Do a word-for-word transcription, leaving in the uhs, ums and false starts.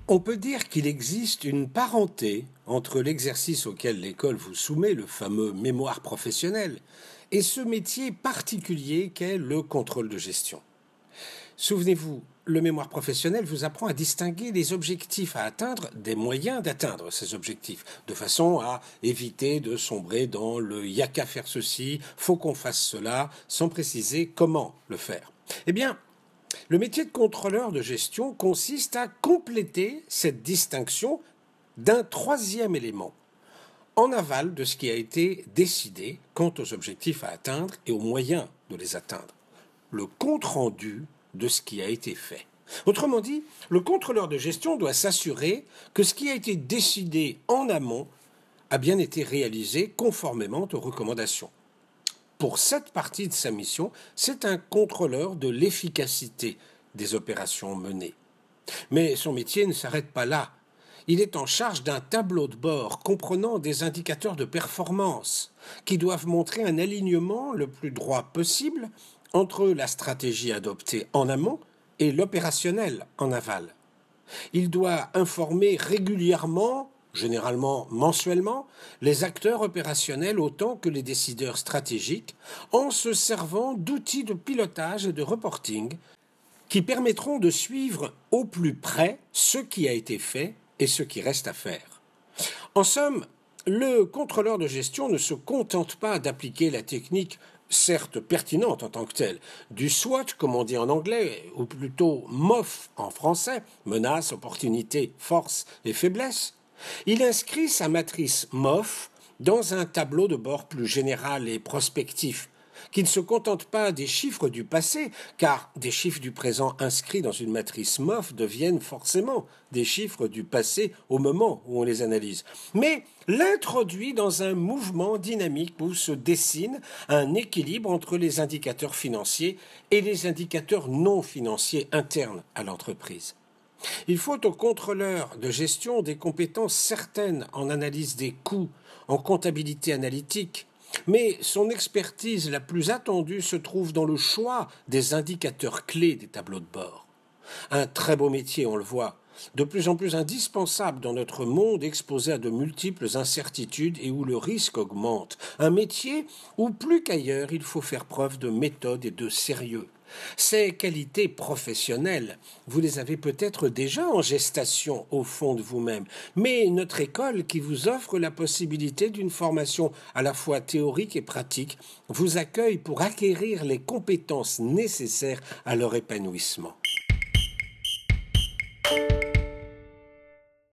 On peut dire qu'il existe une parenté entre l'exercice auquel l'école vous soumet, le fameux mémoire professionnel, et ce métier particulier qu'est le contrôle de gestion. Souvenez-vous, le mémoire professionnel vous apprend à distinguer les objectifs à atteindre des moyens d'atteindre ces objectifs, de façon à éviter de sombrer dans le « y a qu'à faire ceci »,« faut qu'on fasse cela », sans préciser comment le faire. Eh bien, le métier de contrôleur de gestion consiste à compléter cette distinction d'un troisième élément, en aval de ce qui a été décidé quant aux objectifs à atteindre et aux moyens de les atteindre. Le compte-rendu de ce qui a été fait. Autrement dit, le contrôleur de gestion doit s'assurer que ce qui a été décidé en amont a bien été réalisé conformément aux recommandations. Pour cette partie de sa mission, c'est un contrôleur de l'efficacité des opérations menées. Mais son métier ne s'arrête pas là. Il est en charge d'un tableau de bord comprenant des indicateurs de performance qui doivent montrer un alignement le plus droit possible entre la stratégie adoptée en amont et l'opérationnel en aval. Il doit informer régulièrement, généralement mensuellement, les acteurs opérationnels autant que les décideurs stratégiques en se servant d'outils de pilotage et de reporting qui permettront de suivre au plus près ce qui a été fait et ce qui reste à faire. En somme, le contrôleur de gestion ne se contente pas d'appliquer la technique certes pertinente en tant que telle, du SWOT, comme on dit en anglais, ou plutôt M O F en français, menace, opportunité, force et faiblesse. Il inscrit sa matrice M O F dans un tableau de bord plus général et prospectif, qui ne se contente pas des chiffres du passé, car des chiffres du présent inscrits dans une matrice M O F deviennent forcément des chiffres du passé au moment où on les analyse, mais l'introduit dans un mouvement dynamique où se dessine un équilibre entre les indicateurs financiers et les indicateurs non financiers internes à l'entreprise. Il faut au contrôleur de gestion des compétences certaines en analyse des coûts, en comptabilité analytique, mais son expertise la plus attendue se trouve dans le choix des indicateurs clés des tableaux de bord. Un très beau métier, on le voit, de plus en plus indispensable dans notre monde exposé à de multiples incertitudes et où le risque augmente. Un métier où plus qu'ailleurs il faut faire preuve de méthode et de sérieux. Ces qualités professionnelles, vous les avez peut-être déjà en gestation au fond de vous-même, mais notre école qui vous offre la possibilité d'une formation à la fois théorique et pratique vous accueille pour acquérir les compétences nécessaires à leur épanouissement.